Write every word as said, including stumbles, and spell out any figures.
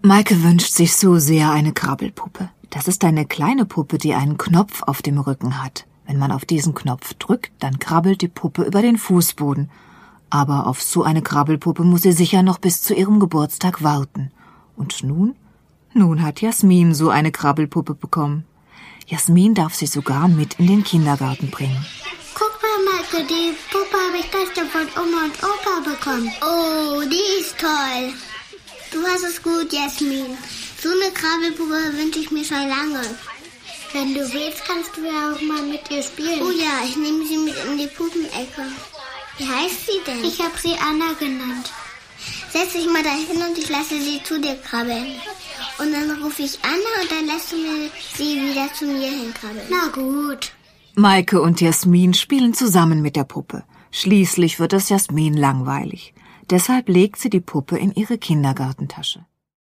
Maike wünscht sich so sehr eine Krabbelpuppe. Das ist eine kleine Puppe, die einen Knopf auf dem Rücken hat. Wenn man auf diesen Knopf drückt, dann krabbelt die Puppe über den Fußboden. Aber auf so eine Krabbelpuppe muss sie sicher noch bis zu ihrem Geburtstag warten. Und nun? Nun hat Jasmin so eine Krabbelpuppe bekommen. Jasmin darf sie sogar mit in den Kindergarten bringen. Guck mal, Maike, die Puppe habe ich gestern von Oma und Opa bekommen. Oh, die ist toll. Du hast es gut, Jasmin. So eine Krabbelpuppe wünsche ich mir schon lange. Wenn du willst, kannst du ja auch mal mit ihr spielen. Oh ja, ich nehme sie mit in die Puppenecke. Wie heißt sie denn? Ich habe sie Anna genannt. Setz dich mal dahin und ich lasse sie zu dir krabbeln. Und dann rufe ich Anna und dann lässt du mir sie wieder zu mir hinkrabbeln. Na gut. Maike und Jasmin spielen zusammen mit der Puppe. Schließlich wird es Jasmin langweilig. Deshalb legt sie die Puppe in ihre Kindergartentasche.